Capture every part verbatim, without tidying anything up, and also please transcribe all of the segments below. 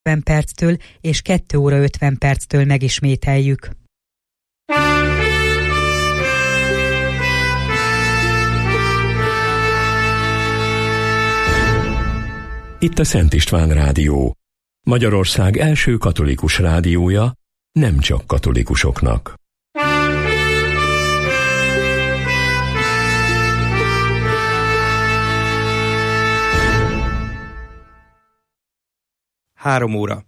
ötven perctől és kettő óra ötven perctől megismételjük. Itt a Szent István Rádió, Magyarország első katolikus rádiója, nem csak katolikusoknak. Három óra.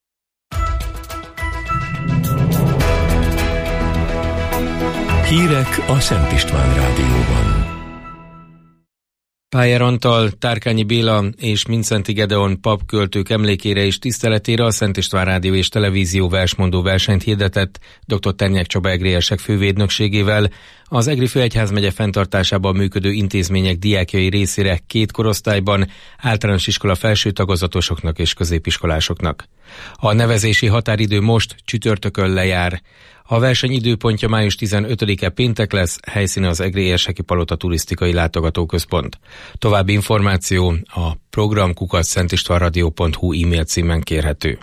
Hírek a Szent István Rádióban. Pájer Antal, Tárkányi Béla és Mindszenty Gedeon papköltők emlékére és tiszteletére a Szent István Rádió és Televízió versmondó versenyt hirdetett dr. Ternyák Csaba egrélyesek fővédnökségével az Egri Főegyházmegye fenntartásában működő intézmények diákjai részére két korosztályban, általános iskola felső tagozatosoknak és középiskolásoknak. A nevezési határidő most csütörtökön lejár. A verseny időpontja május tizenötödike péntek lesz, helyszíne az Egri Érseki Palota Turisztikai Látogatóközpont. További információ a program kukac szentistvanradio pont hu e-mail címen kérhető.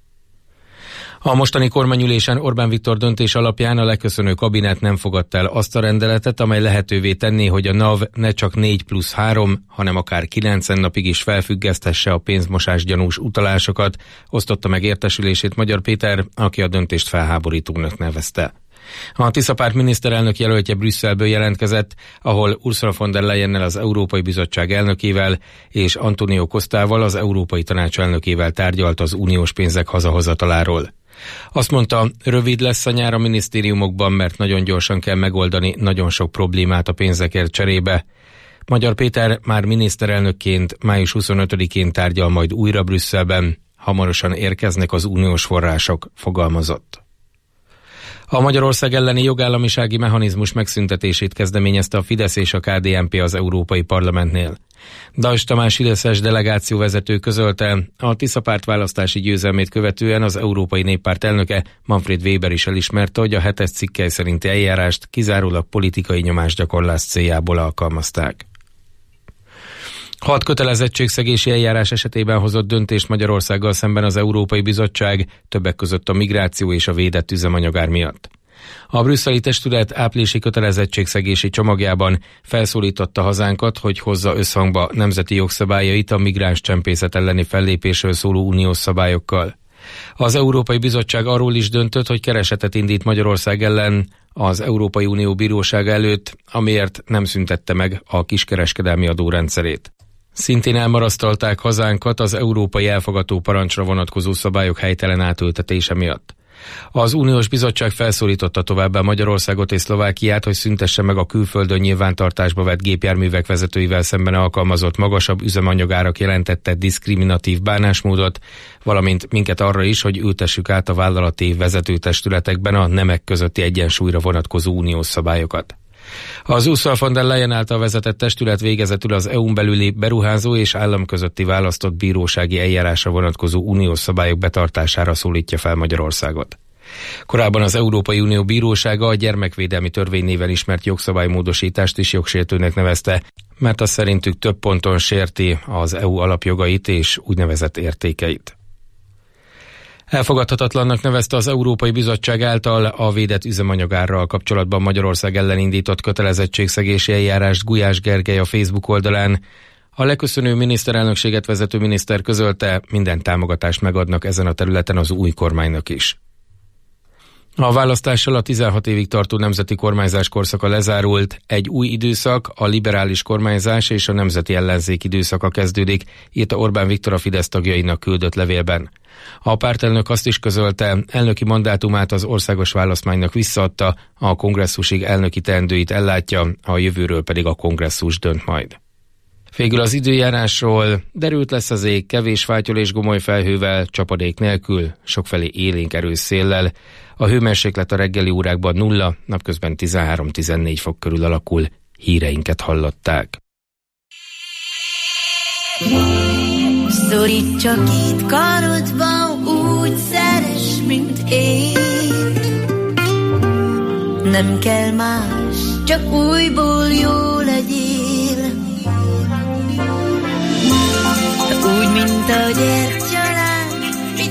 A mostani kormányülésen Orbán Viktor döntés alapján a leköszönő kabinet nem fogadta el azt a rendeletet, amely lehetővé tenné, hogy a NAV ne csak négy plusz három, hanem akár kilencven napig is felfüggesztesse a pénzmosás gyanús utalásokat, osztotta meg értesülését Magyar Péter, aki a döntést felháborítónak nevezte. A Tiszapárt miniszterelnök jelöltje Brüsszelből jelentkezett, ahol Ursula von der Leyennel, az Európai Bizottság elnökével és Antonio Costával, az Európai Tanács elnökével tárgyalt az uniós pénzek hazahozataláról. Azt mondta, rövid lesz a nyár a minisztériumokban, mert nagyon gyorsan kell megoldani nagyon sok problémát a pénzekért cserébe. Magyar Péter már miniszterelnökként május huszonötödikén tárgyal majd újra Brüsszelben, hamarosan érkeznek az uniós források, fogalmazott. A Magyarország elleni jogállamisági mechanizmus megszüntetését kezdeményezte a Fidesz és a ká dé en pé az Európai Parlamentnél. Dajs Tamás fideszes delegációvezető közölte, a Tiszapárt választási győzelmét követően az Európai Néppárt elnöke Manfred Weber is elismerte, hogy a hetes cikkely szerinti eljárást kizárólag politikai nyomásgyakorlás céljából alkalmazták. Hat kötelezettségszegési eljárás esetében hozott döntést Magyarországgal szemben az Európai Bizottság, többek között a migráció és a védett üzemanyagár miatt. A brüsszeli testület áprilisi kötelezettségszegési csomagjában felszólította hazánkat, hogy hozza összhangba nemzeti jogszabályait a migráns csempészet elleni fellépésről szóló uniós szabályokkal. Az Európai Bizottság arról is döntött, hogy keresetet indít Magyarország ellen az Európai Unió bírósága előtt, amiért nem szüntette meg a kiskereskedelmi adórendszerét. Szintén elmarasztalták hazánkat az európai elfogató parancsra vonatkozó szabályok helytelen átültetése miatt. Az Uniós Bizottság felszólította továbbá Magyarországot és Szlovákiát, hogy szüntesse meg a külföldön nyilvántartásba vett gépjárművek vezetőivel szemben alkalmazott magasabb üzemanyagárak jelentette diszkriminatív bánásmódot, valamint minket arra is, hogy ültessük át a vállalati vezetőtestületekben a nemek közötti egyensúlyra vonatkozó uniós szabályokat. Az Ursula von der Leyen által vezetett testület végezetül az é u-n belüli beruházó és állam közötti választott bírósági eljárásra vonatkozó uniós szabályok betartására szólítja fel Magyarországot. Korábban az Európai Unió Bírósága a gyermekvédelmi törvény néven ismert jogszabálymódosítást is jogsértőnek nevezte, mert az szerintük több ponton sérti az é u alapjogait és úgynevezett értékeit. Elfogadhatatlannak nevezte az Európai Bizottság által a védett üzemanyagárral kapcsolatban Magyarország ellen indított kötelezettségszegési eljárást Gulyás Gergely a Facebook oldalán. A leköszönő miniszterelnökséget vezető miniszter közölte, minden támogatást megadnak ezen a területen az új kormánynak is. A választással a tizenhat évig tartó nemzeti kormányzás korszaka lezárult, egy új időszak, a liberális kormányzás és a nemzeti ellenzék időszaka kezdődik, írta Orbán Viktor a Fidesz tagjainak küldött levélben. A pártelnök azt is közölte, elnöki mandátumát az országos választmánynak visszaadta, a kongresszusig elnöki teendőit ellátja, a jövőről pedig a kongresszus dönt majd. Végül az időjárásról: derült lesz az ég, kevés fátyol és gomoly felhővel, csapadék nélkül, sokfelé élénk erős széllel. A hőmérséklet a reggeli órákban nulla, napközben tizenhárom-tizennégy fok körül alakul. Híreinket hallották. Szoríts csak itt karodba, úgy szeress, mint én. Nem kell más, csak újból jó legyél. Úgy, mint a gyertyaláng,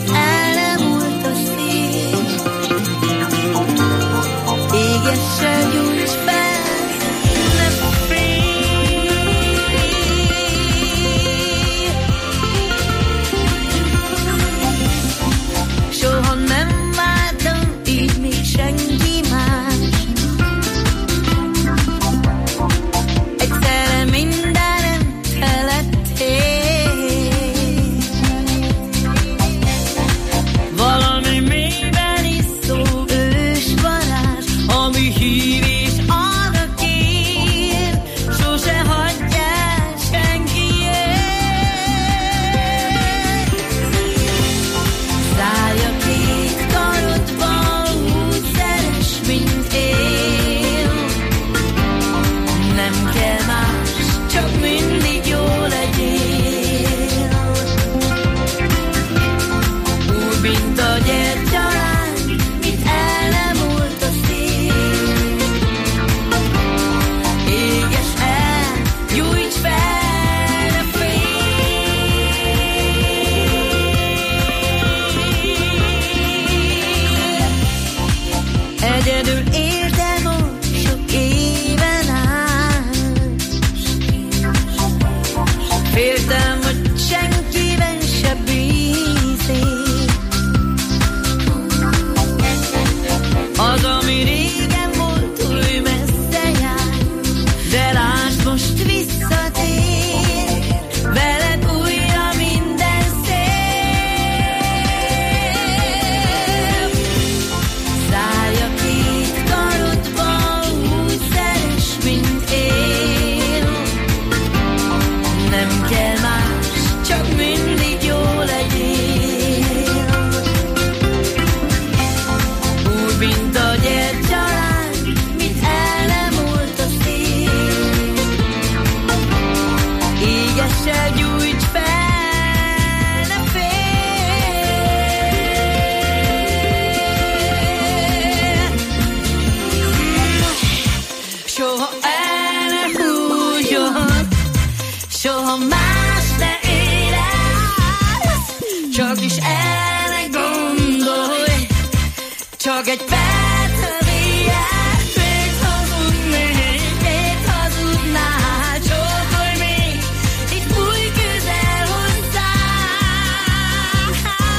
Csak egy perc éjjel, mit hazudnék, mit hazudnál, csókolj még, itt fújj közel hozzám.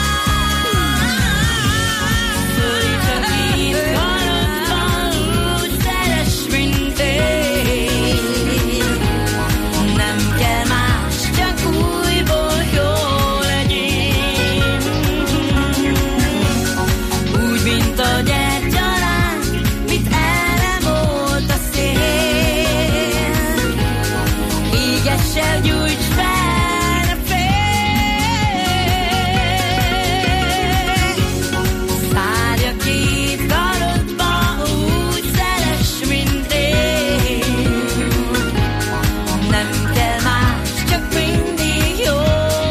Szólítsak itt karodban, úgy szeress, mint én. Nem kell más, csak újból jó legyél. Úgy, mint a gyertyaláng, mit erre volt a szél. Égessel gyújts fel a fél. Szárja két karodba, úgy szeress, mint én. Nem kell más, csak mindig jó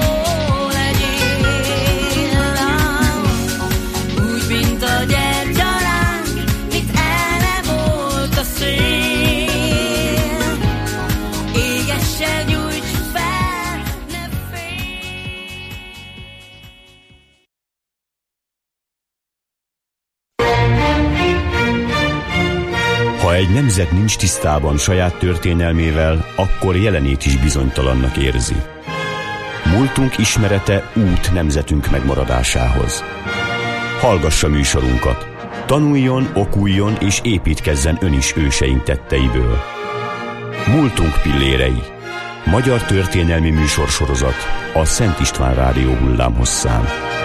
legyél. Úgy, mint a gyertyaláng, mit erre volt a szél. Égessel gyújts fel, ne félj. Ha egy nemzet nincs tisztában saját történelmével, akkor jelenét is bizonytalannak érzi. Múltunk ismerete út nemzetünk megmaradásához. Hallgassa műsorunkat. Tanuljon, okuljon és építkezzen ön is őseink tetteiből. Múltunk pillérei. Magyar történelmi műsorsorozat a Szent István Rádió hullámhosszán.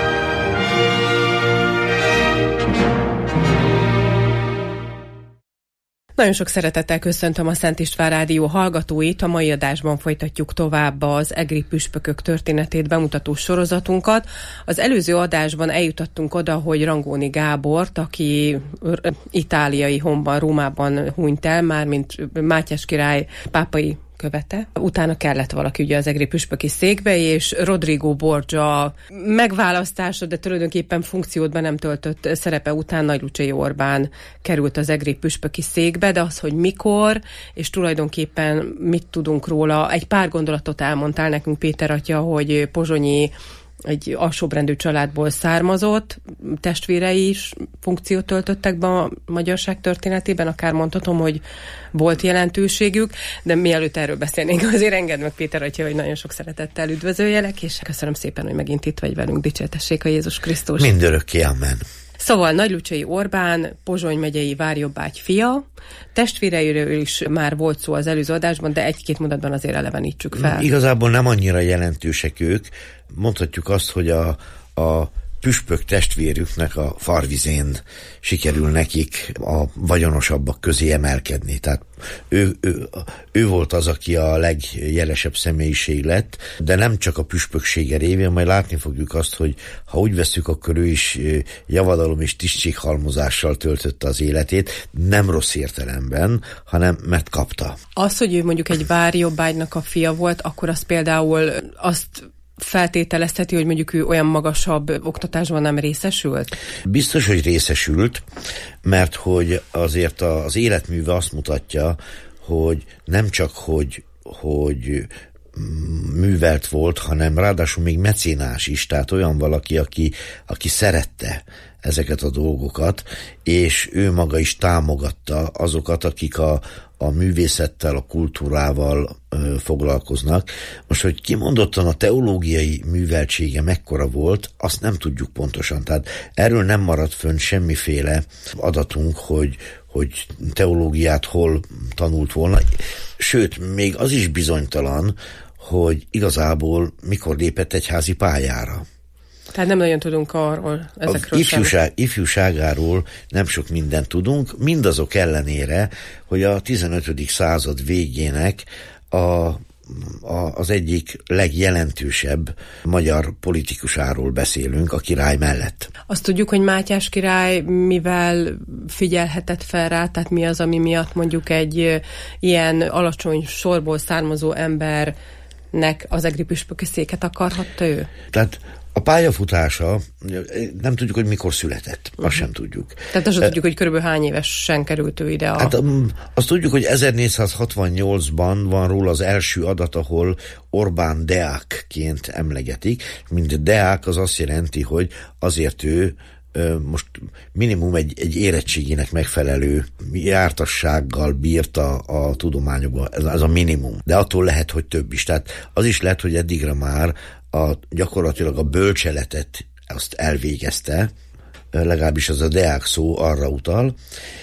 Nagyon sok szeretettel köszöntöm a Szent István Rádió hallgatóit. A mai adásban folytatjuk tovább az egri püspökök történetét bemutató sorozatunkat. Az előző adásban eljutottunk oda, hogy Rangóni Gábort, aki itáliai honban, Rómában hunyt el, mármint Mátyás király pápai követe. Utána kellett valaki ugye az egri püspöki székbe, és Rodrigo Borgia megválasztása, de tulajdonképpen funkciót nem töltött szerepe után Nagy Lucsay Orbán került az egri püspöki székbe, de az, hogy mikor, és tulajdonképpen mit tudunk róla, egy pár gondolatot elmondtál nekünk, Péter atya, hogy pozsonyi egy alsóbrendű családból származott, testvérei is funkciót töltöttek be a magyarság történetében, akár mondhatom, hogy volt jelentőségük, de mielőtt erről beszélnénk, azért engedd meg, Péter atya, hogy nagyon sok szeretettel üdvözöljelek, és köszönöm szépen, hogy megint itt vagy velünk, dicsértessék a Jézus Krisztus. Mindörökké, amen. Szóval Nagy Lucsay Orbán, Pozsony megyei Várjobbágy fia, testvéreiről is már volt szó az előző adásban, de egy-két mondatban azért elevenítsük fel. Igazából nem annyira jelentősek ők. Mondhatjuk azt, hogy a, a püspök testvérüknek a farvizén sikerül nekik a vagyonosabbak közé emelkedni. Tehát ő, ő, ő volt az, aki a legjelesebb személyiség lett, de nem csak a püspöksége révén, majd látni fogjuk azt, hogy ha úgy veszük, akkor ő is javadalom és tisztséghalmozással töltötte az életét, nem rossz értelemben, hanem mert kapta. Az, hogy ő mondjuk egy Várjobbágynak a fia volt, akkor az például azt feltételezheti, hogy mondjuk ő olyan magasabb oktatásban nem részesült? Biztos, hogy részesült, mert hogy azért az életműve azt mutatja, hogy nem csak, hogy, hogy művelt volt, hanem ráadásul még mecénás is, tehát olyan valaki, aki, aki szerette ezeket a dolgokat, és ő maga is támogatta azokat, akik a, a művészettel, a kultúrával ö, foglalkoznak. Most, hogy kimondottan a teológiai műveltsége mekkora volt, azt nem tudjuk pontosan. Tehát erről nem maradt fönn semmiféle adatunk, hogy, hogy teológiát hol tanult volna. Sőt, még az is bizonytalan, hogy igazából mikor lépett egyházi pályára. Tehát nem nagyon tudunk arról, ezekről ifjúság, ifjúságáról nem sok mindent tudunk, mindazok ellenére, hogy a tizenötödik század végének a, a, az egyik legjelentősebb magyar politikusáról beszélünk a király mellett. Azt tudjuk, hogy Mátyás király mivel figyelhetett fel rá, tehát mi az, ami miatt mondjuk egy ilyen alacsony sorból származó embernek az egri püspöki széket akarhatta ő? Tehát a pályafutása, nem tudjuk, hogy mikor született. Uh-huh. Azt sem tudjuk. Tehát azt sem tudjuk, hogy körülbelül hány évesen került ő ide a... Hát um, azt tudjuk, hogy ezernégyszázhatvannyolcban van róla az első adat, ahol Orbán deákként emlegetik. Mint deák az azt jelenti, hogy azért ő most minimum egy, egy érettségének megfelelő jártassággal bírt a, a tudományokban. Ez, ez a minimum. De attól lehet, hogy több is. Tehát az is lehet, hogy eddigre már a, gyakorlatilag a bölcseletet azt elvégezte, legalábbis az a deák szó arra utal,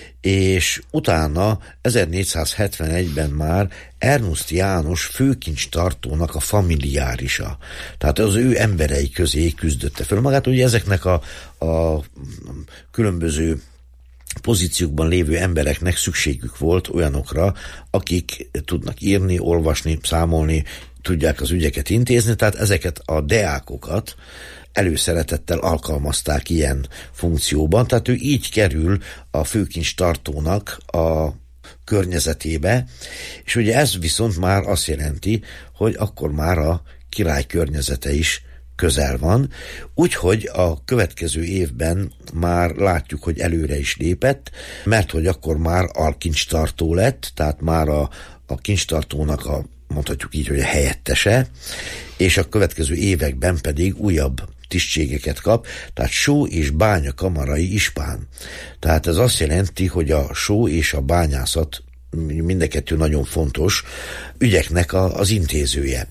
és utána ezernégyszázhetvenegyben már Ernst János főkincstartónak a familiárisa. Tehát az ő emberei közé küzdötte föl magát. Ugye ezeknek a, a különböző pozíciókban lévő embereknek szükségük volt olyanokra, akik tudnak írni, olvasni, számolni, tudják az ügyeket intézni, tehát ezeket a deákokat előszeretettel alkalmazták ilyen funkcióban, tehát ő így kerül a főkincstartónak a környezetébe, és ugye ez viszont már azt jelenti, hogy akkor már a király környezete is közel van, úgyhogy a következő évben már látjuk, hogy előre is lépett, mert hogy akkor már alkincstartó lett, tehát már a, a kincstartónak a, mondhatjuk így, hogy a helyettese, és a következő években pedig újabb tisztségeket kap, tehát só és bánya kamarai ispán. Tehát ez azt jelenti, hogy a só és a bányászat mindenkettő nagyon fontos ügyeknek a, az intézője.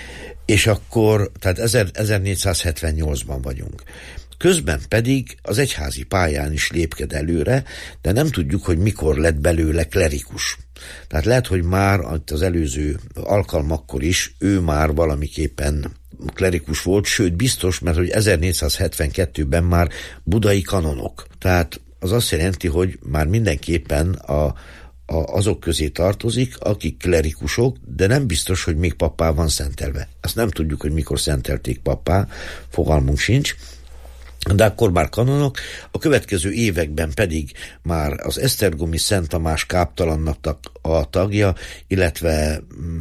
És akkor, tehát ezernégyszázhetvennyolcban vagyunk. Közben pedig az egyházi pályán is lépked előre, de nem tudjuk, hogy mikor lett belőle klerikus. Tehát lehet, hogy már az előző alkalmakkor is ő már valamiképpen klerikus volt, sőt biztos, mert hogy ezernégyszázhetvenkettőben már budai kanonok. Tehát az azt jelenti, hogy már mindenképpen a, a, azok közé tartozik, akik klerikusok, de nem biztos, hogy még pappá van szentelve. Azt nem tudjuk, hogy mikor szentelték pappá, fogalmunk sincs, de akkor már kanonok, a következő években pedig már az esztergomi Szent Tamás káptalannak a tagja, illetve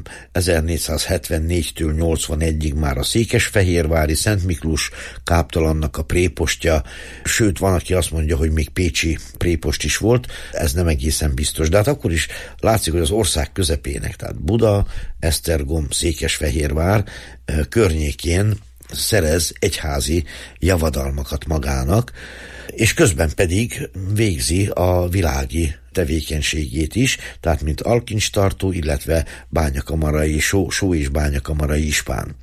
ezernégyszázhetvennégytől nyolcvanegyig már a székesfehérvári Szent Miklós káptalannak a prépostja, sőt van, aki azt mondja, hogy még pécsi prépost is volt, ez nem egészen biztos, de hát akkor is látszik, hogy az ország közepének, tehát Buda, Esztergom, Székesfehérvár környékén szerez egyházi javadalmakat magának, és közben pedig végzi a világi tevékenységét is, tehát mint alkincstartó, illetve bányakamarai, só, só és bányakamarai ispán.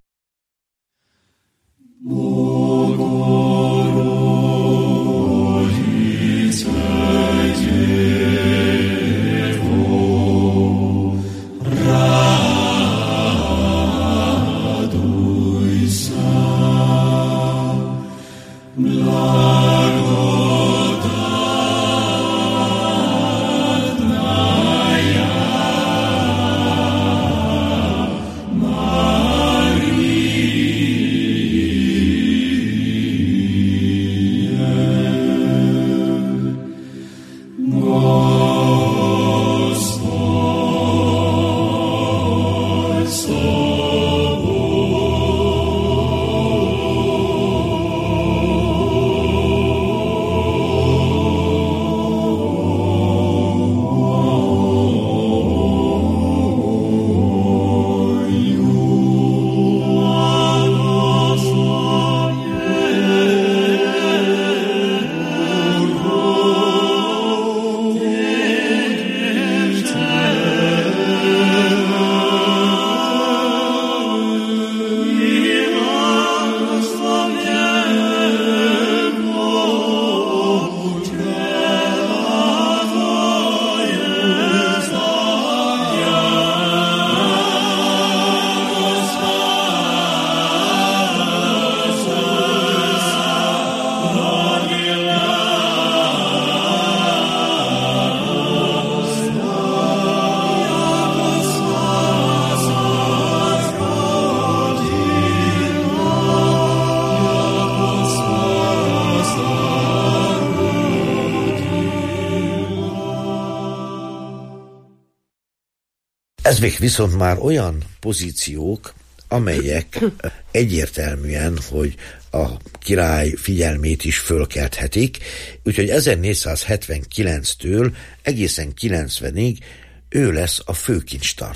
Ezek viszont már olyan pozíciók, amelyek egyértelműen, hogy a király figyelmét is fölkelthetik, úgyhogy ezernégyszázhetvenkilenctől egészen kilencvenig ő lesz a főkincstartó.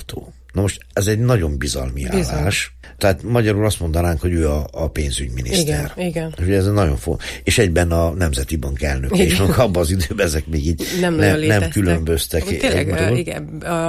Na most ez egy nagyon bizalmi állás. Bizony. Tehát magyarul azt mondanánk, hogy ő a, a pénzügyminiszter. Igen, igen. És ez nagyon fontos. És egyben a Nemzeti Bank elnöke. És abban az időben ezek még így nem, ne, nem különböztek. Tényleg, igen,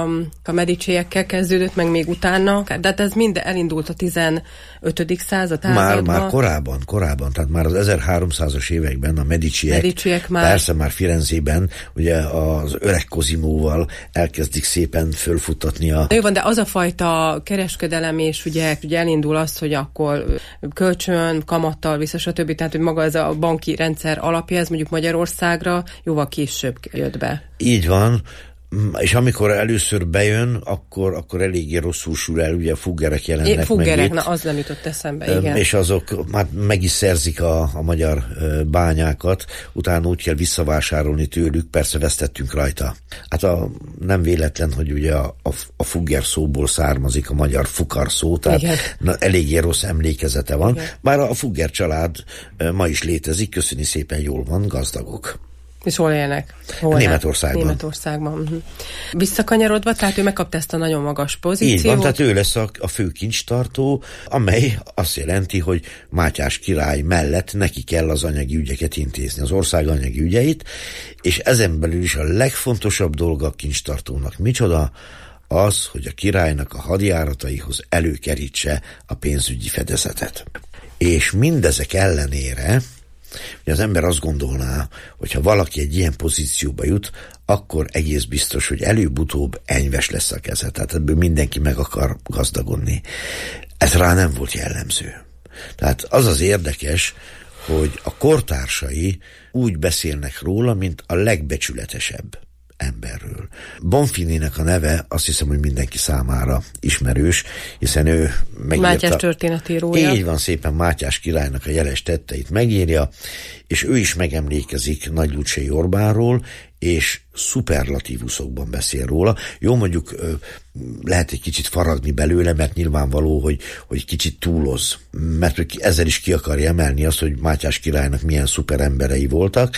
a Mediciekkel kezdődött, meg még utána, de hát ez mind elindult a tizenötödik század Már, már korábban, korábban, tehát már az ezerháromszázas években a Mediciek, Mediciek már... persze már Firenzében, ugye az öreg Cosimoval elkezdik szépen fölfuttatni a... Jó van, de az a fajta kereskedelem, és ugye, ugye elindul az, hogy akkor kölcsön, kamattal vissza, stb. Tehát, hogy maga ez a banki rendszer alapja, ez mondjuk Magyarországra jóval később jött be. Így van, és amikor először bejön, akkor, akkor eléggé rosszul sül el, ugye fuggerek jelennek meg. Fuggerek, na az nem jutott eszembe, igen. És azok már meg is szerzik a, a magyar bányákat, utána úgy kell visszavásárolni tőlük, persze vesztettünk rajta. Hát a, nem véletlen, hogy ugye a, a, a fugger szóból származik a magyar fukar szó, tehát na, eléggé rossz emlékezete van. Igen. Bár a fugger család ma is létezik, köszöni szépen, jól van, gazdagok. És hol élnek? Hol Németországban. Németországban. Uh-huh. Visszakanyarodva, tehát ő megkapta ezt a nagyon magas pozíciót. Így van, tehát ő lesz a, a fő kincstartó, amely azt jelenti, hogy Mátyás király mellett neki kell az anyagi ügyeket intézni, az ország anyagi ügyeit, és ezen belül is a legfontosabb dolga a kincstartónak. Micsoda? Az, hogy a királynak a hadjárataihoz előkerítse a pénzügyi fedezetet. És mindezek ellenére hogy az ember azt gondolná, hogy ha valaki egy ilyen pozícióba jut, akkor egész biztos, hogy előbb-utóbb enyves lesz a keze. Tehát ebből mindenki meg akar gazdagodni. Ez rá nem volt jellemző. Tehát az az érdekes, hogy a kortársai úgy beszélnek róla, mint a legbecsületesebb emberről. Bonfininek a neve azt hiszem, hogy mindenki számára ismerős, hiszen ő megírta... Mátyás történetírója. Így van, szépen Mátyás királynak a jeles tetteit megírja, és ő is megemlékezik Nagy Lúcsay Orbánról, és szuperlatívuszokban beszél róla. Jó, mondjuk lehet egy kicsit faragni belőle, mert nyilvánvaló, hogy, hogy kicsit túloz, mert ezzel is ki akarja emelni azt, hogy Mátyás királynak milyen szuper emberei voltak,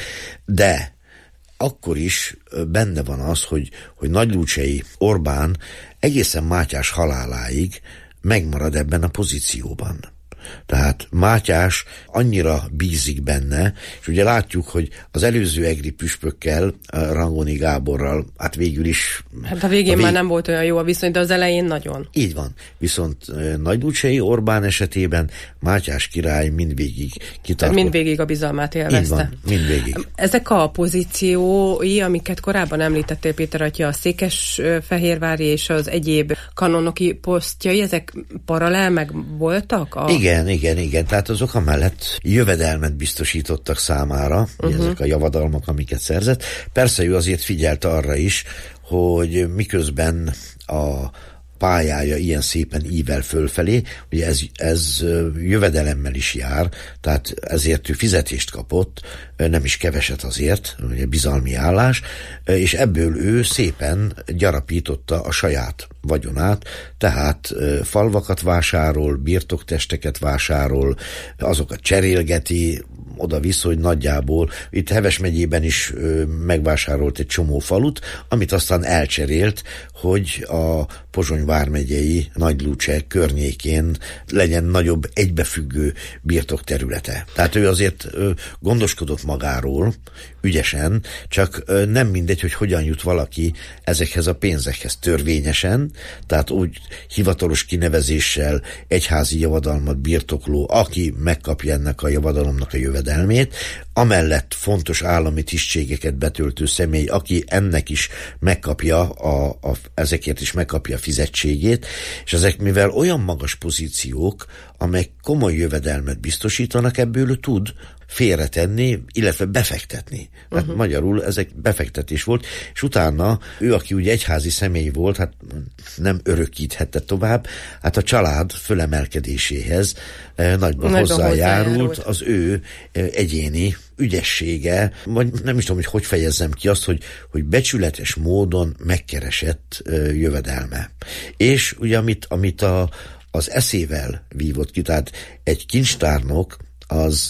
de akkor is benne van az, hogy, hogy Nagy Lúcsay Orbán egészen Mátyás haláláig megmarad ebben a pozícióban. Tehát Mátyás annyira bízik benne, és ugye látjuk, hogy az előző egri püspökkel, Rangoni Gáborral, hát végül is... Hát a végén a vég... már nem volt olyan jó a viszony, de az elején nagyon. Így van. Viszont Nagy Lúcsay Orbán esetében Mátyás király mindvégig kitartott. Mindvégig a bizalmát élvezte. Így van, mindvégig. Ezek a pozíciói, amiket korábban említettél, Péter atya, a székesfehérvári és az egyéb kanonoki posztjai, ezek paralel meg voltak? A... Igen. Igen, igen, igen. Tehát azok amellett jövedelmet biztosítottak számára, uh-huh. ezek a javadalmak, amiket szerzett. Persze ő azért figyelt arra is, hogy miközben a pályája ilyen szépen ível fölfelé, ugye ez, ez jövedelemmel is jár, tehát ezért ő fizetést kapott, nem is keveset azért, ugye bizalmi állás, és ebből ő szépen gyarapította a saját vagyonát, tehát falvakat vásárol, birtoktesteket vásárol, azokat cserélgeti, oda-vissza, hogy nagyjából itt Heves megyében is ö, megvásárolt egy csomó falut, amit aztán elcserélt, hogy a Pozsony vármegyei Nagy Lúcsay környékén legyen nagyobb egybefüggő birtokterülete. Tehát ő azért ö, gondoskodott magáról, ügyesen, csak ö, nem mindegy, hogy hogyan jut valaki ezekhez a pénzekhez törvényesen, tehát úgy hivatalos kinevezéssel egyházi javadalmat birtokló, aki megkapja ennek a javadalomnak a jövedelmét, amellett fontos állami tisztségeket betöltő személy, aki ennek is megkapja, a, a, ezekért is megkapja a fizetségét, és ezek mivel olyan magas pozíciók, amelyek komoly jövedelmet biztosítanak, ebből tud félretenni, illetve befektetni. Hát uh-huh. magyarul ezek befektetés volt, és utána ő, aki ugye egyházi személy volt, hát nem örökíthette tovább, hát a család fölemelkedéséhez eh, nagyban, nagyban hozzájárult az ő eh, egyéni ügyessége, vagy nem is tudom, hogy hogy fejezzem ki azt, hogy, hogy becsületes módon megkeresett eh, jövedelme. És ugye amit, amit a, az eszével vívott ki, tehát egy kincstárnok az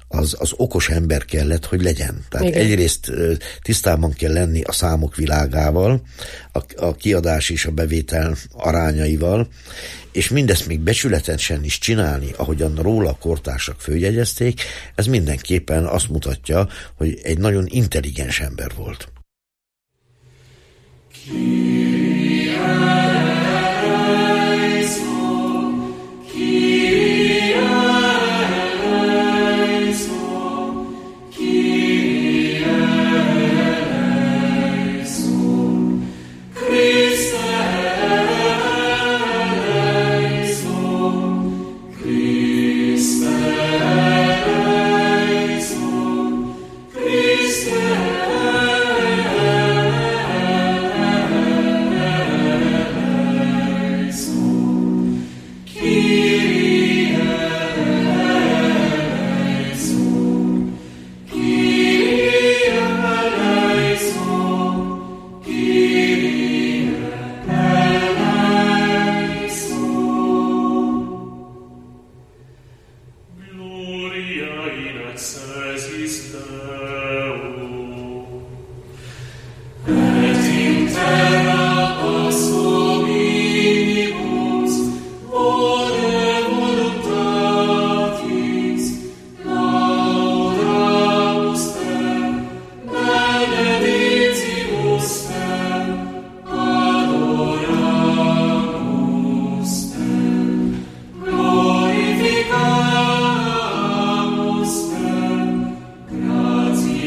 az, az okos ember kellett, hogy legyen. Tehát igen. Egyrészt tisztában kell lenni a számok világával, a, a kiadás és a bevétel arányaival, és mindezt még becsületesen is csinálni, ahogyan róla a kortársak följegyezték, ez mindenképpen azt mutatja, hogy egy nagyon intelligens ember volt. Glorificamus te, gratias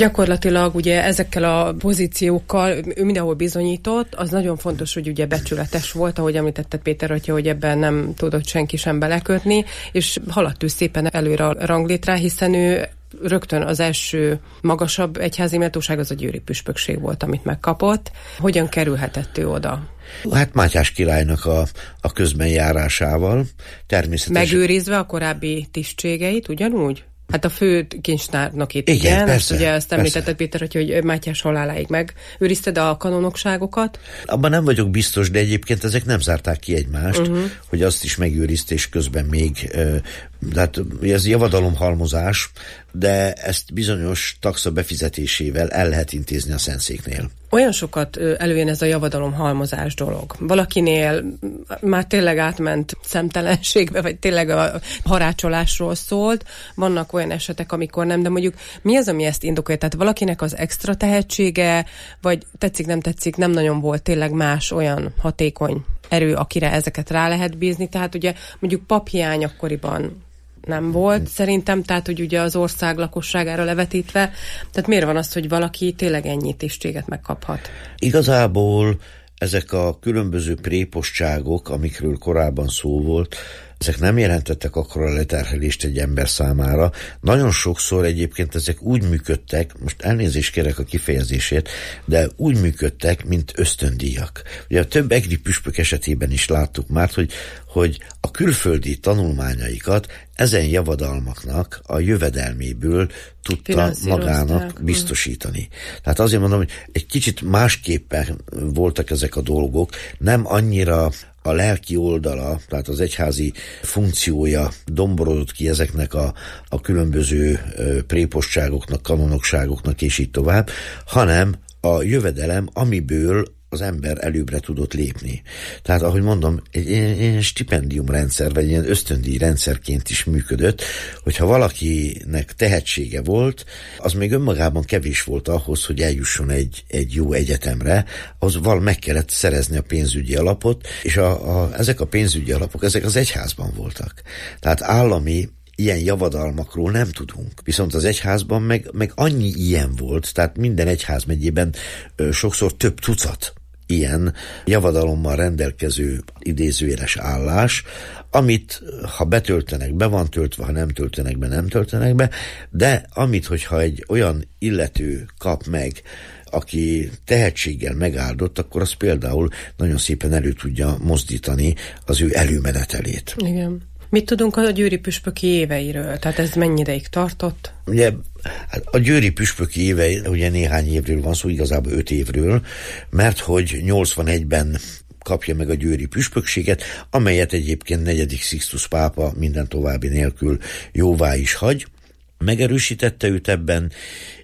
Gyakorlatilag ugye ezekkel a pozíciókkal ő mindenhol bizonyított, az nagyon fontos, hogy ugye becsületes volt, ahogy említette Péter atya, hogy ebben nem tudott senki sem belekötni, és haladt ő szépen előre a ranglétrán, hiszen ő rögtön az első magasabb egyházi méltóság az a győri püspökség volt, amit megkapott. Hogyan kerülhetett ő oda? Hát Mátyás királynak a, a közben járásával természetesen. Megőrizve a korábbi tisztségeit, ugyanúgy? Hát a fő kincstárnak itt, igen, igen, persze, ezt ugye azt említetted, persze. Péter, hogy Mátyás haláláig megőrizted a kanonokságokat. Abban nem vagyok biztos, de egyébként ezek nem zárták ki egymást, uh-huh. hogy azt is megőrizte, és közben még, tehát ez javadalomhalmozás, de ezt bizonyos taxa befizetésével el lehet intézni a Szentszéknél. Olyan sokat előjön ez a javadalomhalmozás dolog. Valakinél már tényleg átment szemtelenségbe, vagy tényleg a harácsolásról szólt. Vannak olyan esetek, amikor nem, de mondjuk mi az, ami ezt indokolja? Tehát valakinek az extra tehetsége, vagy tetszik, nem tetszik, nem nagyon volt tényleg más olyan hatékony erő, akire ezeket rá lehet bízni. Tehát ugye mondjuk paphiány akkoriban nem volt, szerintem, tehát, hogy ugye az ország lakosságára levetítve, tehát miért van az, hogy valaki tényleg ennyi tisztséget megkaphat? Igazából ezek a különböző prépostságok, amikről korábban szó volt, ezek nem jelentettek akkora leterhelést egy ember számára. Nagyon sokszor egyébként ezek úgy működtek, most elnézést kérek a kifejezését, de úgy működtek, mint ösztöndíjak. Ugye a több egri püspök esetében is láttuk már, hogy, hogy a külföldi tanulmányaikat ezen javadalmaknak a jövedelméből tudta magának biztosítani. Tehát azért mondom, hogy egy kicsit másképpen voltak ezek a dolgok, nem annyira a lelki oldala, tehát az egyházi funkciója domborodott ki ezeknek a, a különböző prépostságoknak, kanonokságoknak és így tovább, hanem a jövedelem, amiből az ember előbbre tudott lépni. Tehát, ahogy mondom, egy ilyen stipendiumrendszer, vagy ilyen ösztöndíj rendszerként is működött, hogyha valakinek tehetsége volt, az még önmagában kevés volt ahhoz, hogy eljusson egy, egy jó egyetemre, az val meg kellett szerezni a pénzügyi alapot, és a, a, ezek a pénzügyi alapok, ezek az egyházban voltak. Tehát állami ilyen javadalmakról nem tudunk. Viszont az egyházban meg, meg annyi ilyen volt, tehát minden egyházmegyében ö, sokszor több tucat ilyen javadalommal rendelkező idézőjeles állás, amit ha betöltenek, be van töltve, ha nem töltenek be, nem töltenek be, de amit, hogyha egy olyan illető kap meg, aki tehetséggel megáldott, akkor az például nagyon szépen elő tudja mozdítani az ő előmenetelét. Igen. Mit tudunk a győri püspöki éveiről? Tehát ez mennyi ideig tartott? Ugye a győri püspöki évei, ugye néhány évről van szó, igazából öt évről, mert hogy nyolcvanegyben kapja meg a győri püspökséget, amelyet egyébként negyedik Sixtus pápa minden további nélkül jóvá is hagy. Megerősítette őt ebben,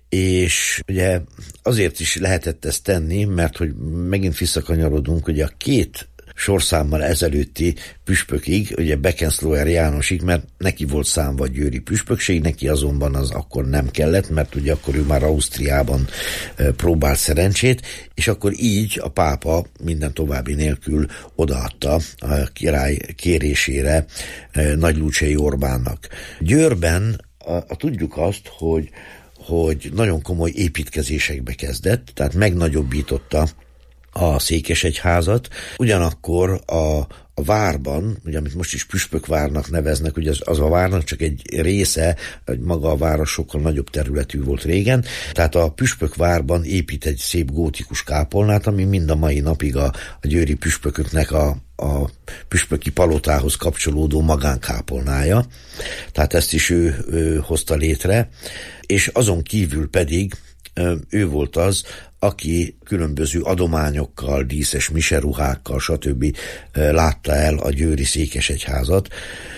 és ugye azért is lehetett ezt tenni, mert hogy megint visszakanyarodunk, hogy a két sorszámmal ezelőtti püspökig, ugye Beckenslauer Jánosig, mert neki volt számva a győri püspökség, neki azonban az akkor nem kellett, mert ugye akkor ő már Ausztriában e, próbált szerencsét, és akkor így a pápa minden további nélkül odaadta a király kérésére e, Nagy Lúcsei Orbánnak. Győrben a, a, tudjuk azt, hogy, hogy nagyon komoly építkezésekbe kezdett, tehát megnagyobbította a székesegyházat, ugyanakkor a, a várban, ugye amit most is püspökvárnak neveznek, ugye az, az a várnak csak egy része, hogy maga a város sokkal nagyobb területű volt régen, tehát a püspökvárban épít egy szép gótikus kápolnát, ami mind a mai napig a, a győri püspököknek a, a püspöki palotához kapcsolódó magánkápolnája, tehát ezt is ő, ő hozta létre, és azon kívül pedig ő volt az, aki különböző adományokkal, díszes miseruhákkal, stb. Látta el a győri székesegyházat,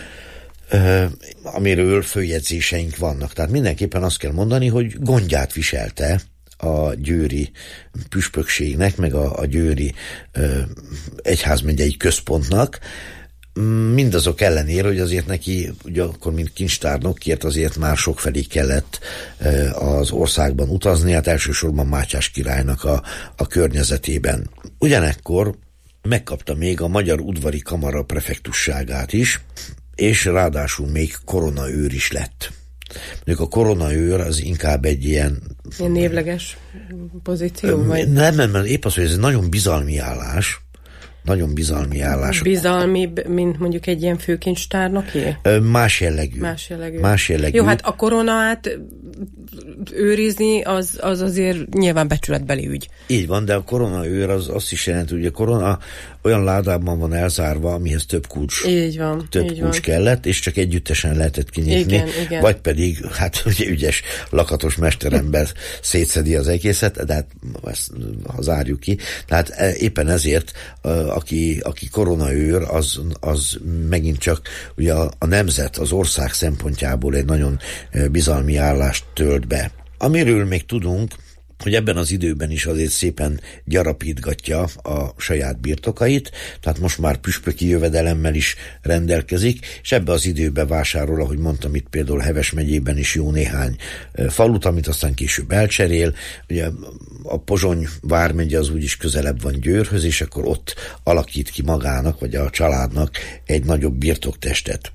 amiről följegyzéseink vannak. Tehát mindenképpen azt kell mondani, hogy gondját viselte a győri püspökségnek, meg a, a győri egyházmegyei központnak, mindazok ellenére, hogy azért neki, ugye akkor mint kincstárnokért azért már sokfelé kellett az országban utazni, hát elsősorban Mátyás királynak a, a környezetében. Ugyanekkor megkapta még a Magyar Udvari Kamara prefektusságát is, és ráadásul még koronaőr is lett. Mondjuk a koronaőr az inkább egy ilyen... Ilyen névleges pozíció? Vagy? Nem, nem, nem, épp az, hogy ez egy nagyon bizalmi állás, nagyon bizalmi állás. Bizalmibb, mint mondjuk egy ilyen főkincstárnoké? Más jellegű. Más jellegű. Más jellegű. Jó, hát a koronát őrizni, az, az azért nyilván becsületbeli ügy. Így van, de a koronaőr az azt is jelenti, hogy a korona olyan ládában van elzárva, amihez több kulcs, így van, több így kulcs van. kellett, és csak együttesen lehetett kinyitni. Igen, igen. Vagy pedig, hát ugye ügyes, lakatos mesterember szétszedi az egészet, de hát ezt ha zárjuk ki. Tehát éppen ezért, aki, aki koronaőr, az, az megint csak ugye a, a nemzet, az ország szempontjából egy nagyon bizalmi állást tölt be. Amiről még tudunk, hogy ebben az időben is azért szépen gyarapítgatja a saját birtokait, tehát most már püspöki jövedelemmel is rendelkezik, és ebben az időben vásárol, ahogy mondtam, itt például Heves megyében is jó néhány falut, amit aztán később elcserél. Ugye a Pozsony vármegye az úgyis közelebb van Győrhöz, és akkor ott alakít ki magának, vagy a családnak egy nagyobb birtoktestet.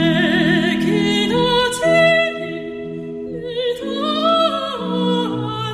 Regina Celi,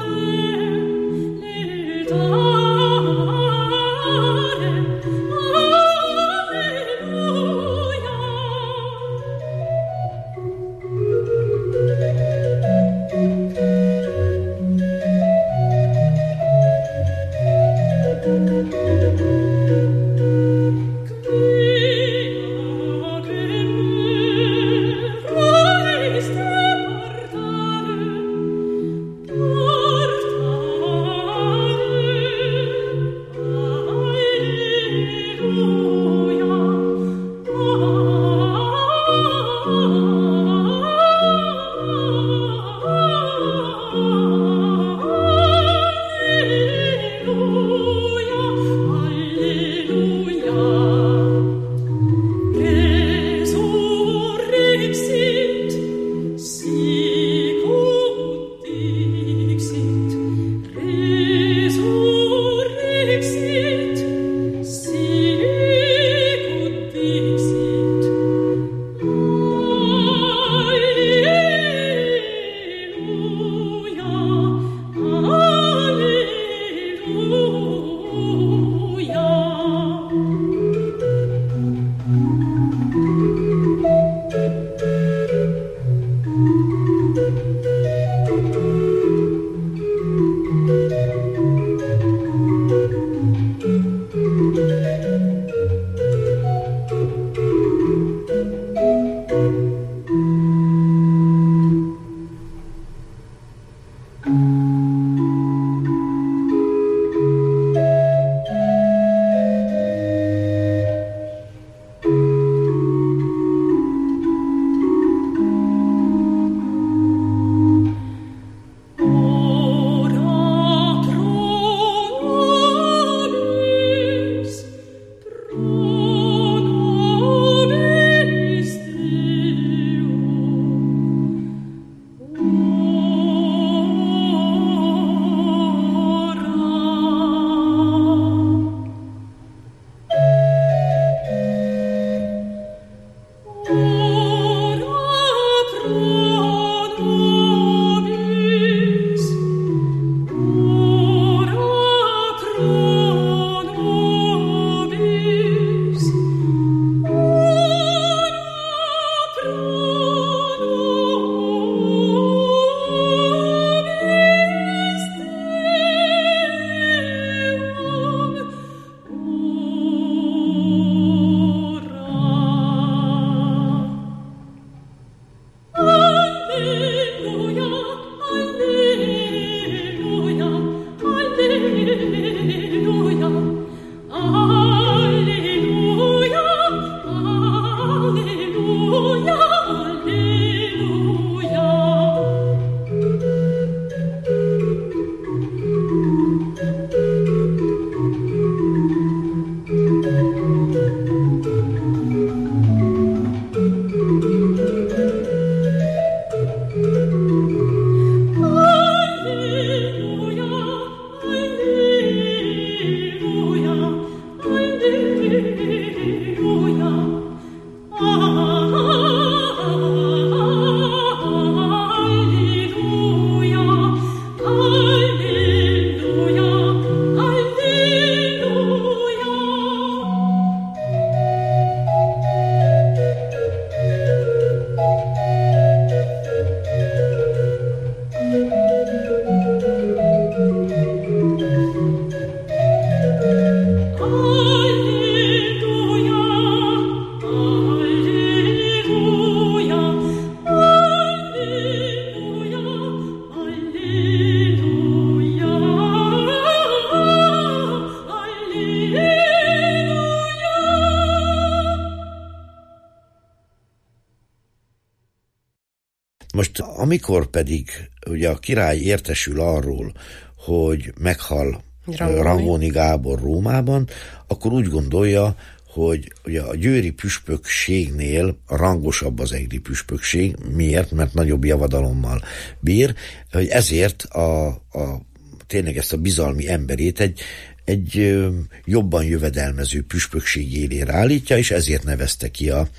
Most amikor pedig ugye a király értesül arról, hogy meghal Rangoni, Rangoni Gábor Rómában, akkor úgy gondolja, hogy ugye a győri püspökségnél rangosabb az egri püspökség. Miért? Mert nagyobb javadalommal bír, hogy ezért a, a, tényleg ezt a bizalmi emberét egy, egy jobban jövedelmező püspökség élére állítja, és ezért nevezte ki a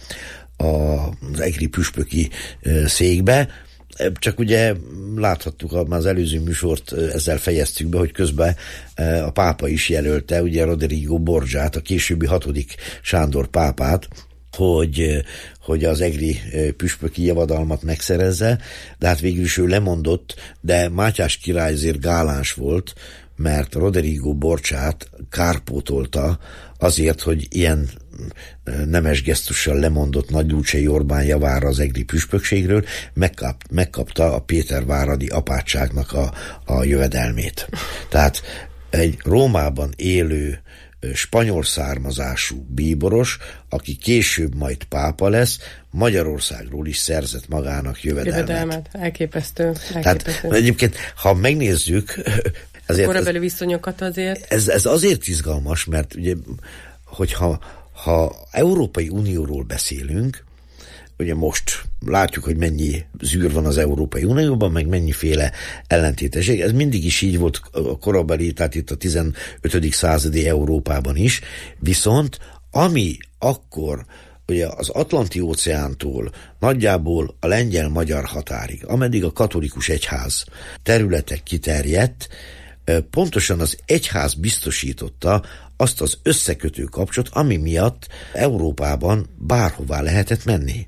az egri püspöki székbe. Csak ugye láthattuk, már az előző műsort ezzel fejeztük be, hogy közben a pápa is jelölte, ugye Rodrigo Borgiát, a későbbi hatodik Sándor pápát, hogy, hogy az egri püspöki javadalmat megszerezze, de hát végül is ő lemondott, de Mátyás király azért gáláns volt, mert Rodrigo Borgiát kárpótolta azért, hogy ilyen nemes gesztussal lemondott Nagy Lúcsei Orbán javára az egri püspökségről, megkap, megkapta a péterváradi apátságnak a, a jövedelmét. Tehát egy Rómában élő spanyol származású bíboros, aki később majd pápa lesz, Magyarországról is szerzett magának jövedelmet. Jövedelmet, elképesztő. elképesztő. Tehát egyébként, ha megnézzük, ezért korabeli viszonyokat azért. Ez, ez azért izgalmas, mert ugye, hogyha ha Európai Unióról beszélünk, ugye most látjuk, hogy mennyi zűr van az Európai Unióban, meg mennyiféle ellentétesség. Ez mindig is így volt a korabeli, tehát itt a tizenötödik századi Európában is. Viszont ami akkor ugye az Atlanti-óceántól nagyjából a lengyel-magyar határig, ameddig a katolikus egyház területek kiterjedt, pontosan az egyház biztosította azt az összekötő kapcsot, ami miatt Európában bárhová lehetett menni.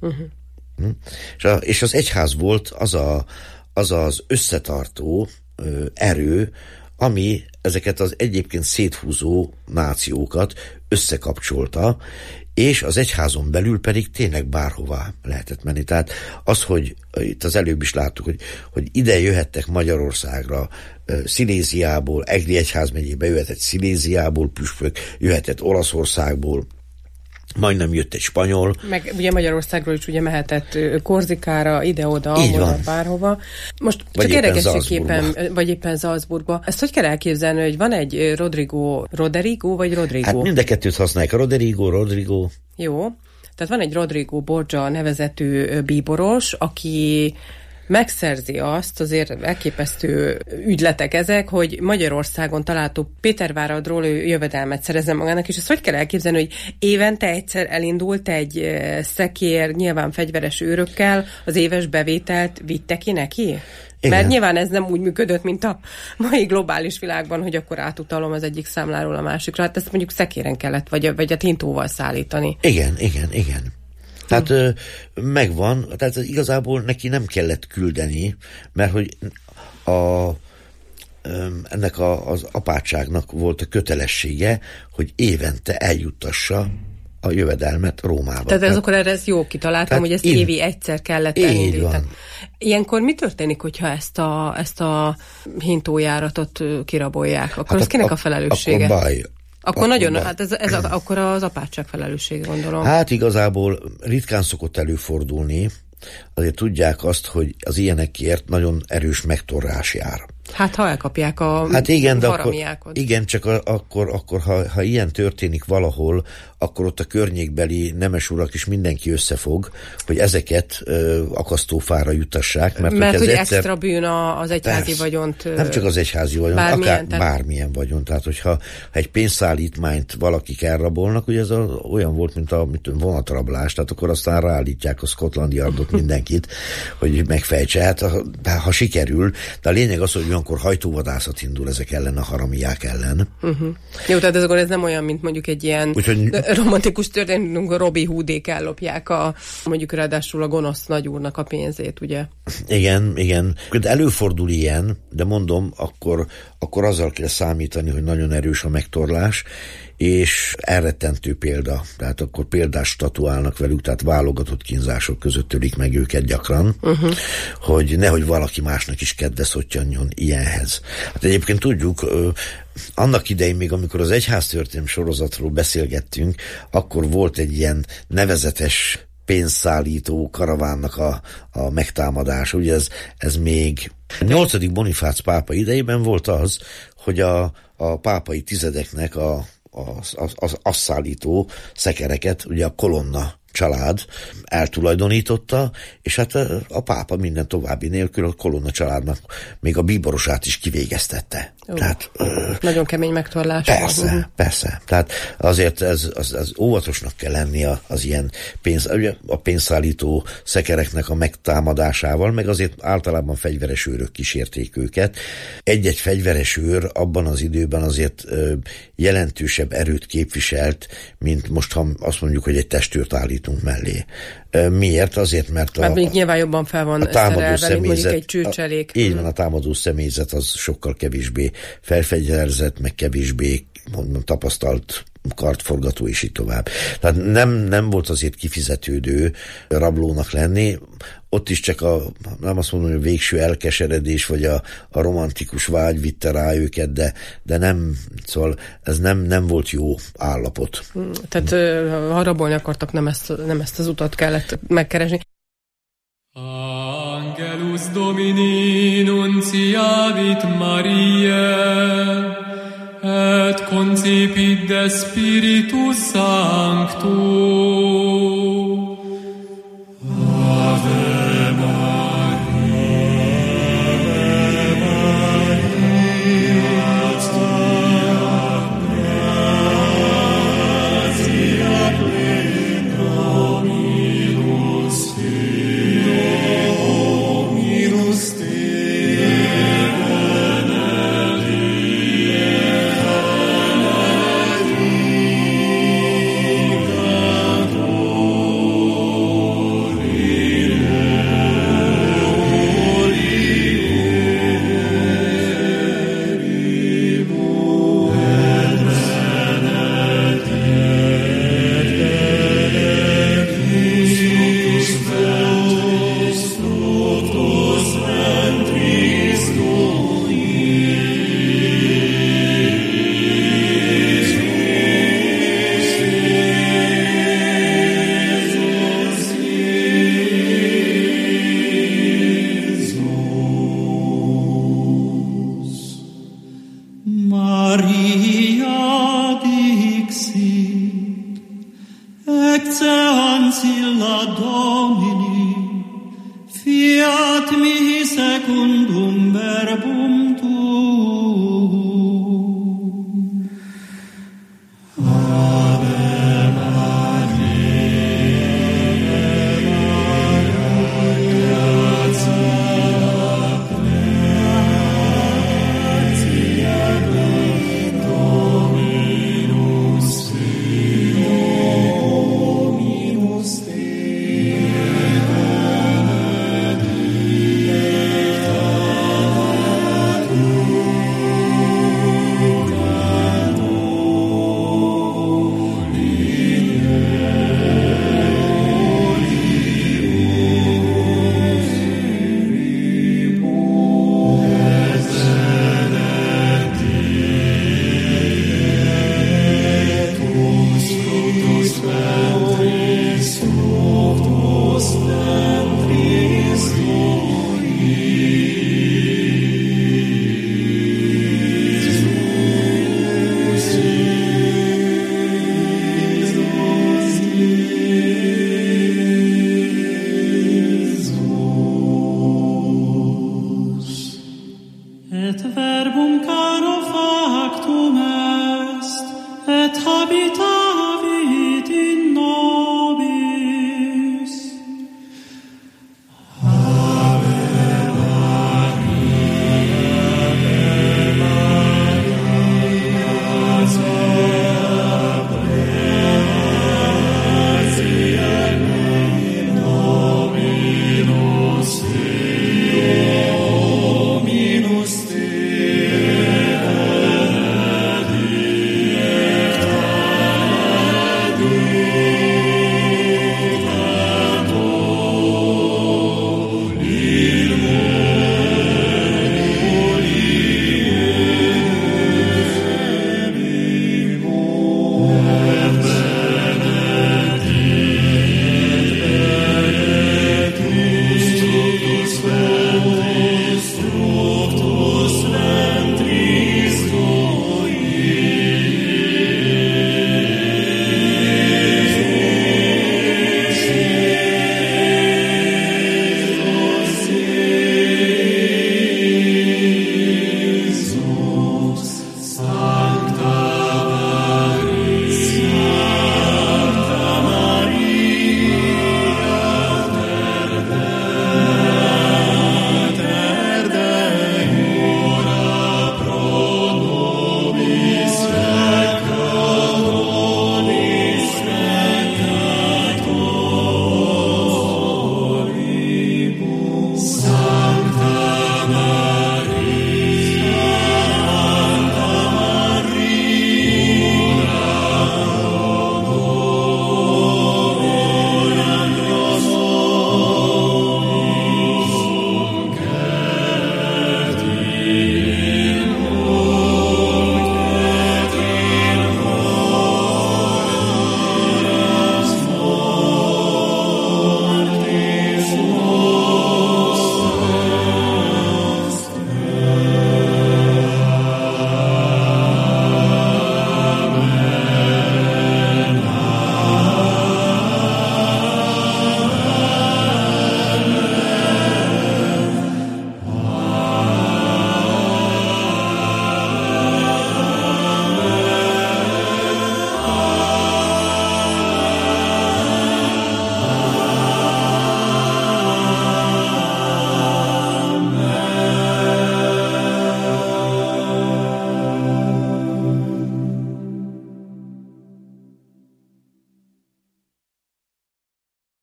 Uh-huh. És az egyház volt az a, az, az összetartó ö, erő, ami ezeket az egyébként széthúzó nációkat összekapcsolta, és az egyházon belül pedig tényleg bárhová lehetett menni. Tehát az, hogy itt az előbb is láttuk, hogy, hogy ide jöhettek Magyarországra, Sziléziából, Egri egyházmegyébe jöhetett Sziléziából püspök, jöhetett Olaszországból, majdnem jött egy spanyol. Meg ugye Magyarországról is ugye mehetett Korzikára, ide-oda, oda, bárhova. Most vagy csak érdekességképpen, vagy éppen Salzburgba. Ezt hogy kell elképzelni, hogy van egy Rodrigo, Roderigo, vagy Rodrigo? Hát mind a kettőt használják, a Rodrigo, Rodrigo. Jó. Tehát van egy Rodrigo Borgia nevezetű bíboros, aki megszerzi azt, azért elképesztő ügyletek ezek, hogy Magyarországon található Péterváradról ő jövedelmet szerezzen magának, és ezt hogy kell elképzelni, hogy évente egyszer elindult egy szekér, nyilván fegyveres őrökkel, az éves bevételt vitte ki neki? Igen. Mert nyilván ez nem úgy működött, mint a mai globális világban, hogy akkor átutalom az egyik számláról a másikra. Hát ezt mondjuk szekéren kellett, vagy, vagy a tintóval szállítani. Igen, igen, igen. Tehát ö, megvan, tehát igazából neki nem kellett küldeni, mert hogy a, ö, ennek a, az apátságnak volt a kötelessége, hogy évente eljuttassa a jövedelmet Rómába. Tehát ez akkor erre ezt jó kitaláltam, hogy ezt én, évi egyszer kellett elindítani. Ilyenkor mi történik, hogyha ezt a, ezt a hintójáratot kirabolják? Akkor hát az a, kinek a felelőssége? Akkor baj. Akkor, akkor nagyon, hát ez, ez a, akkor az apátság felelősség, gondolom. Hát igazából ritkán szokott előfordulni, azért tudják azt, hogy az ilyenekért nagyon erős megtorrás jár. Hát ha elkapják a hát igen, de akkor, igen, csak a, akkor, akkor ha, ha ilyen történik valahol, akkor ott a környékbeli nemesurak is mindenki összefog, hogy ezeket ö, akasztófára jutassák. Mert, mert hogy egyszer, extra bűn az egyházi persze, vagyont. Nem csak az egyházi vagyont, bármilyen, akár tehát... bármilyen vagyont. Tehát, hogyha ha egy pénzszállítmányt valakik elrabolnak, ugye ez a, olyan volt, mint a mint vonatrablás, tehát akkor aztán ráállítják a Scotland Yardot mindenkit, hogy megfejtse. Hát ha, ha sikerül, de a lényeg az, hogy olyankor hajtóvadászat indul ezek ellen, a haramiák ellen. Uh-huh. Jó, tehát ez, akkor ez nem olyan, mint mondjuk egy ilyen Úgyhogy... romantikus történet, amikor Robin Hoodék ellopják a, mondjuk ráadásul a gonosz nagyúrnak a pénzét, ugye? Igen, igen. Előfordul ilyen, de mondom, akkor, akkor azzal kell számítani, hogy nagyon erős a megtorlás, és elrettentő példa. Tehát akkor példás statuálnak velük, tehát válogatott kínzások között törik meg őket gyakran, uh-huh. hogy nehogy valaki másnak is kedve szottyanjon ilyenhez. Hát egyébként tudjuk, annak idején még, amikor az egyháztörténelem sorozatról beszélgettünk, akkor volt egy ilyen nevezetes pénzszállító karavánnak a, a megtámadása. Ugye ez, ez még a nyolcadik Bonifác pápa idejében volt az, hogy a, a pápai tizedeknek a az, az, az asszállító szekereket, ugye a Kolonna család eltulajdonította, és hát a, a pápa minden további nélkül a Kolonna családnak még a bíborosát is kivégeztette. Ó, Tehát, nagyon kemény megtorlás. Persze, uh-huh. persze. Tehát azért ez, az, az óvatosnak kell lenni az ilyen pénz, a pénzszállító szekereknek a megtámadásával, meg azért általában fegyveres őrök kísérték őket. Egy-egy fegyveres őr abban az időben azért ö, jelentősebb erőt képviselt, mint most, ha azt mondjuk, hogy egy testőrt állítunk mellé. Miért? Azért, mert a, mert még nyilván jobban fel van szerelve, mint mondjuk egy csőcselék. A, így van, a támadó személyzet az sokkal kevésbé felfegyverzett, meg kevésbé mondom, tapasztalt kartforgató, és így tovább. Tehát nem, nem volt azért kifizetődő rablónak lenni, ott is csak a, nem azt mondom, hogy a végső elkeseredés, vagy a, a romantikus vágy vitte rá őket, de, de nem, szóval ez nem, nem volt jó állapot. Tehát ha rabolni akartak, nem ezt, nem ezt az utat kellett megkeresni. Angelus Domini nunciavit Mariae, et concepit de Spiritus Sancto. Ave Maria, gratia plena, Dominus tecum, Dominus Thank you.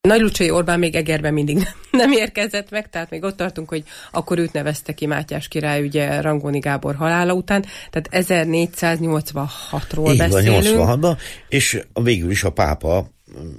Nagy Lucsay Orbán még Egerben mindig nem érkezett meg, tehát még ott tartunk, hogy akkor őt nevezte ki Mátyás király ugye Rangoni Gábor halála után, tehát ezernégyszáznyolcvanhatról beszélünk. nyolcvanhatban, és végül is a pápa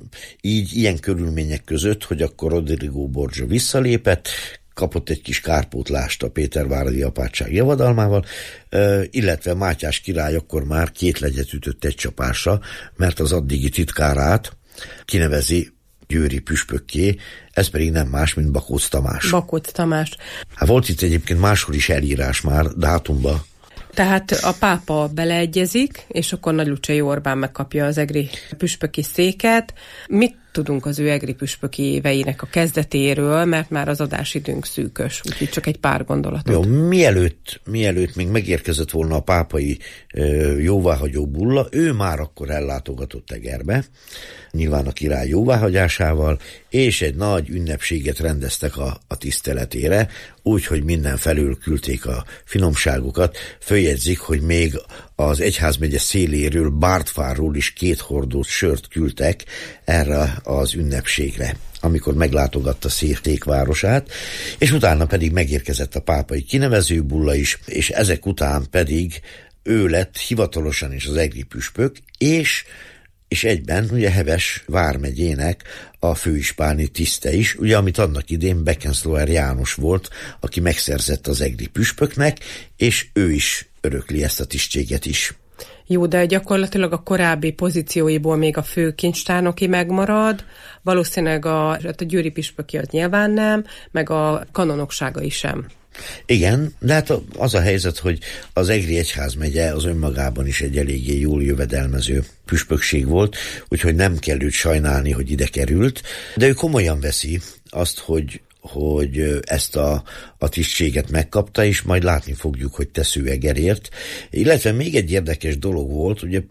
így ilyen körülmények között, hogy akkor Rodrigo Borgia visszalépett, kapott egy kis kárpótlást a péterváradi apátság javadalmával, illetve Mátyás király akkor már két legyet ütött egy csapásra, mert az addigi titkárát kinevezi győri püspökké, ez pedig nem más, mint Bakóc Tamás. Bakóc Tamás. Hát volt itt egyébként máshol is elírás már dátumba. Tehát a pápa beleegyezik, és akkor Nagy Lucsay Orbán megkapja az egri püspöki széket. Mit tudunk az ő egri püspöki éveinek a kezdetéről, mert már az adásidőnk szűkös, úgyhogy csak egy pár gondolatot. Jó, mielőtt, mielőtt még megérkezett volna a pápai ö, jóváhagyó bulla, ő már akkor ellátogatott Egerbe, nyilván a király jóváhagyásával, és egy nagy ünnepséget rendeztek a, a tiszteletére, úgyhogy mindenfelül küldték a finomságokat. Följegyzik, hogy még az egyházmegye széléről, Bártfáról is két hordót sört küldtek erre az ünnepségre, amikor meglátogatta Székelyvárosát, és utána pedig megérkezett a pápai kinevező bulla is, és ezek után pedig ő lett hivatalosan is az egri püspök, és és egyben ugye Heves vármegyének a főispáni tiszte is, ugye amit annak idén Beckenslauer János volt, aki megszerzett az egri püspöknek, és ő is örökli ezt a tisztséget is. Jó, de gyakorlatilag a korábbi pozícióiból még a fő kincstárnoki megmarad, valószínűleg a, a győri püspöki az nyilván nem, meg a kanonokságai sem. Igen, de hát az a helyzet, hogy az egri egyházmegye az önmagában is egy eléggé jól jövedelmező püspökség volt, úgyhogy nem kell őt sajnálni, hogy ide került, de ő komolyan veszi azt, hogy hogy ezt a, a tisztséget megkapta, és majd látni fogjuk, hogy tesző Egerért. Illetve még egy érdekes dolog volt, ugye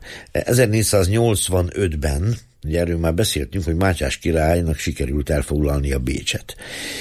ezernégyszáznyolcvanötben, ugye erről már beszéltünk, hogy Mátyás királynak sikerült elfoglalni a Bécset.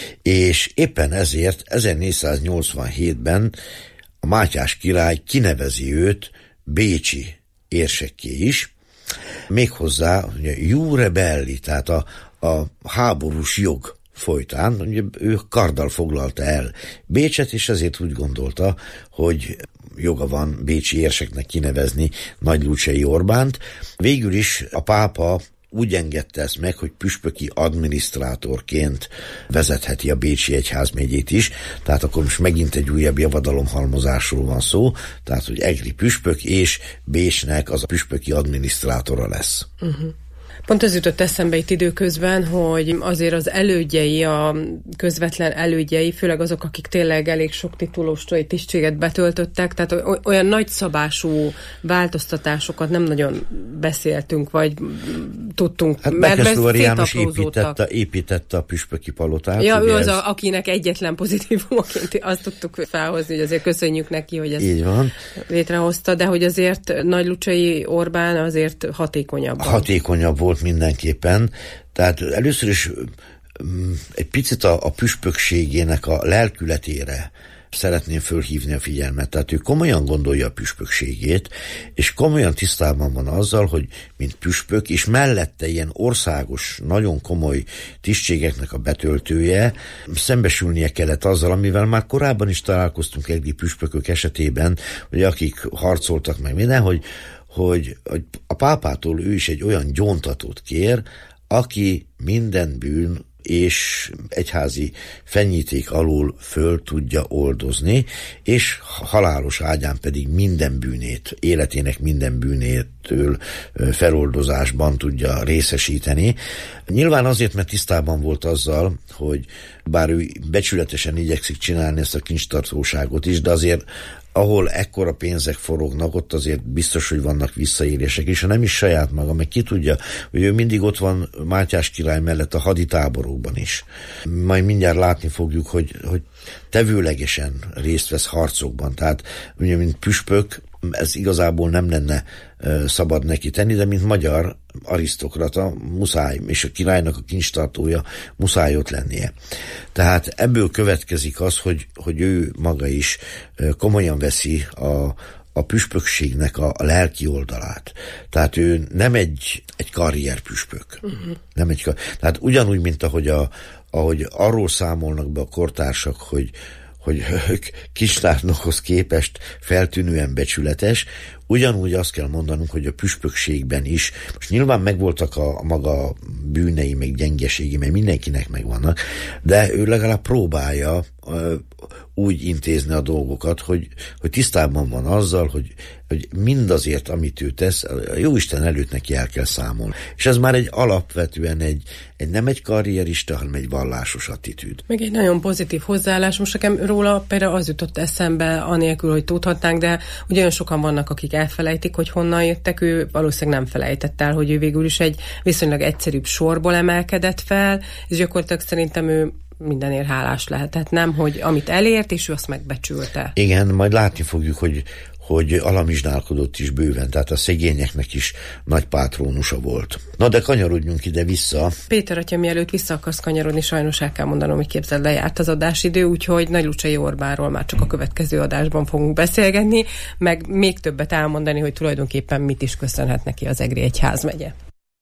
És éppen ezért ezernégyszáznyolcvanhétben a Mátyás király kinevezi őt bécsi érsekké is, méghozzá ugye, jure belli, tehát a, a háborús jog folytán, ugye ő karddal foglalta el Bécset, és ezért úgy gondolta, hogy joga van bécsi érseknek kinevezni Nagy Lucsay Orbánt. Végül is a pápa úgy engedte ezt meg, hogy püspöki adminisztrátorként vezetheti a bécsi egyházmegyét is, tehát akkor most megint egy újabb javadalomhalmozásról van szó, tehát hogy egri püspök és Bécsnek az a püspöki adminisztrátora lesz. Uh-huh. Pont ez jutott eszembe itt időközben, hogy azért az elődjei, a közvetlen elődjei, főleg azok, akik tényleg elég sok titulóstai tisztséget betöltöttek, tehát olyan nagyszabású változtatásokat nem nagyon beszéltünk, vagy tudtunk. Hát Beckenslauer János építette, építette a püspöki palotát. Ja, ő az, ez... a, akinek egyetlen pozitívumaként azt tudtuk felhozni, hogy azért köszönjük neki, hogy ezt így van. Létrehozta, de hogy azért Nagy Lucsay Orbán azért hatékonyabb. Hatékonyabb volt mindenképpen. Tehát először is egy picit a, a püspökségének a lelkületére szeretném fölhívni a figyelmet. Tehát ő komolyan gondolja a püspökségét, és komolyan tisztában van azzal, hogy mint püspök, és mellette ilyen országos, nagyon komoly tisztségeknek a betöltője, szembesülnie kellett azzal, amivel már korábban is találkoztunk egri püspökök esetében, hogy akik harcoltak meg minden, hogy Hogy, hogy a pápától ő is egy olyan gyóntatót kér, aki minden bűn és egyházi fenyíték alól föl tudja oldozni, és halálos ágyán pedig minden bűnét, életének minden bűnétől feloldozásban tudja részesíteni. Nyilván azért, mert tisztában volt azzal, hogy bár ő becsületesen igyekszik csinálni ezt a kincstartóságot is, de azért ahol ekkora pénzek forognak, ott azért biztos, hogy vannak visszaélések, és ha nem is saját maga, meg ki tudja, hogy ő mindig ott van Mátyás király mellett a haditáborokban is. Majd mindjárt látni fogjuk, hogy, hogy tevőlegesen részt vesz harcokban. Tehát ugye, mint püspök, ez igazából nem lenne uh, szabad neki tenni, de mint magyar arisztokrata muszáj, és a királynak a kincstartója muszáj ott lennie. Tehát ebből következik az, hogy, hogy ő maga is uh, komolyan veszi a, a püspökségnek a, a lelki oldalát. Tehát ő nem egy, egy karrierpüspök. Uh-huh. Nem egy, tehát ugyanúgy, mint ahogy, a, ahogy arról számolnak be a kortársak, hogy hogy Kisnárdnokhoz képest feltűnően becsületes, ugyanúgy azt kell mondanunk, hogy a püspökségben is, most nyilván megvoltak a, a maga bűnei, meg gyengeségi, meg mindenkinek megvannak, de ő legalább próbálja uh, úgy intézni a dolgokat, hogy, hogy tisztában van azzal, hogy, hogy mindazért, amit ő tesz, a Jóisten előtt neki el kell számolni. És ez már egy alapvetően egy, egy nem egy karrierista, hanem egy vallásos attitűd. Meg egy nagyon pozitív hozzáállás. Most nekem róla például az jutott eszembe, anélkül, hogy tudhatnánk, de ugye olyan sokan vannak, akik elfelejtik, hogy honnan jöttek, ő valószínűleg nem felejtett el, hogy ő végül is egy viszonylag egyszerűbb sorból emelkedett fel, és gyakorlatilag szerintem ő mindenért hálás lehetett, nem, hogy amit elért, és ő azt megbecsülte. Igen, majd látni fogjuk, hogy, hogy alamizsnálkodott is bőven, tehát a szegényeknek is nagy pátrónusa volt. Na de kanyarodjunk ide-vissza. Péter atya, mielőtt vissza akarsz kanyarodni, sajnos el kell mondanom, hogy képzeld, lejárt az adásidő, úgyhogy Nagylucsai Orbánról már csak a következő adásban fogunk beszélgetni, meg még többet elmondani, hogy tulajdonképpen mit is köszönhet neki az Egri egyházmegye.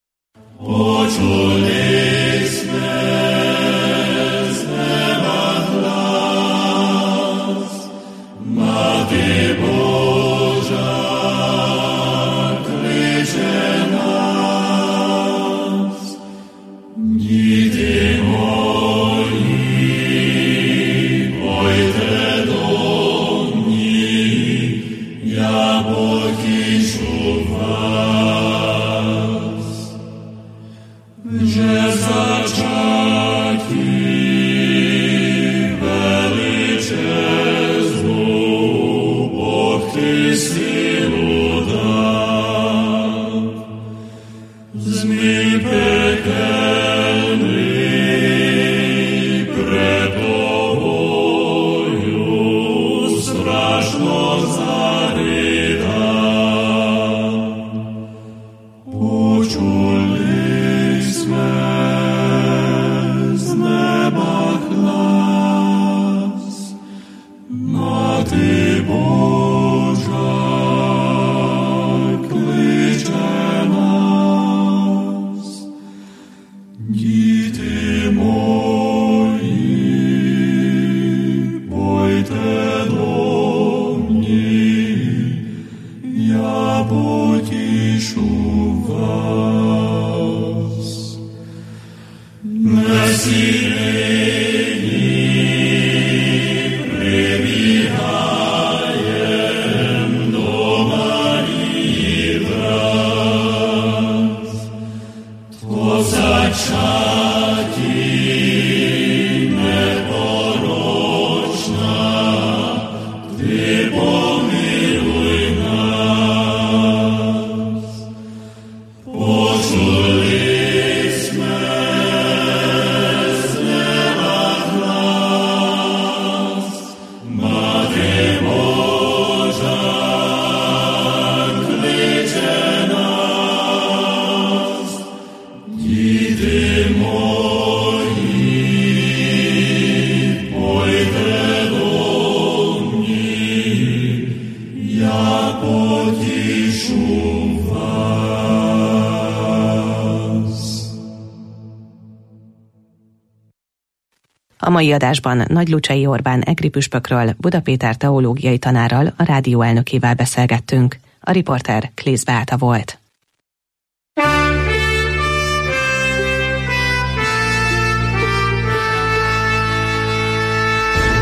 A mai adásban Nagylucsai Orbán egri püspökről, Buda Péter teológiai tanárral, a rádió elnökével beszélgettünk. A riporter Klész Beáta volt.